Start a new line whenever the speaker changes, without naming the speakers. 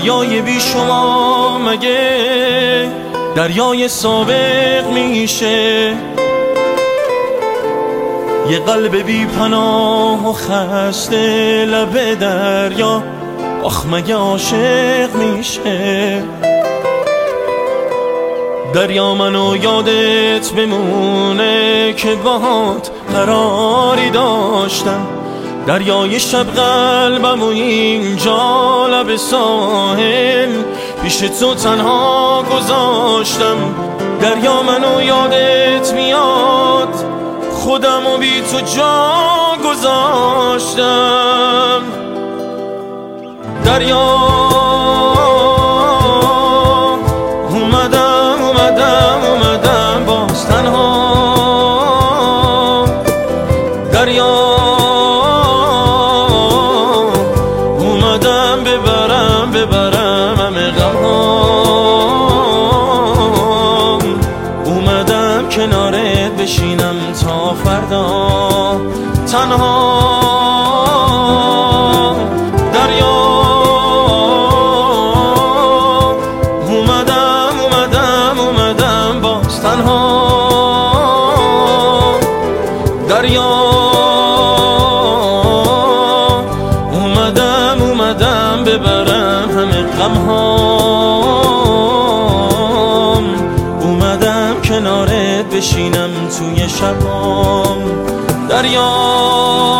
دریای بی شما مگه دریای سابق میشه؟ یه قلب بی پناه و خسته لب دریا آخ مگه عاشق میشه؟ دریا منو یادت بمونه که باهات قراری داشتم، دریای شب قلبم و اینجا لب ساحل پیش تو تنها گذاشتم. دریا منو یادت میاد خودم و بی تو جا گذاشتم. دریا اومدم باز تنها. دریا اومدم ببرم همه غمهام، اومدم کنارت بشینم تا فردا تنها. دریا اومدم باز تنها. دریا اومدم ببرم همه غمهام، اومدم کنارت بشینم توی شبام. دریا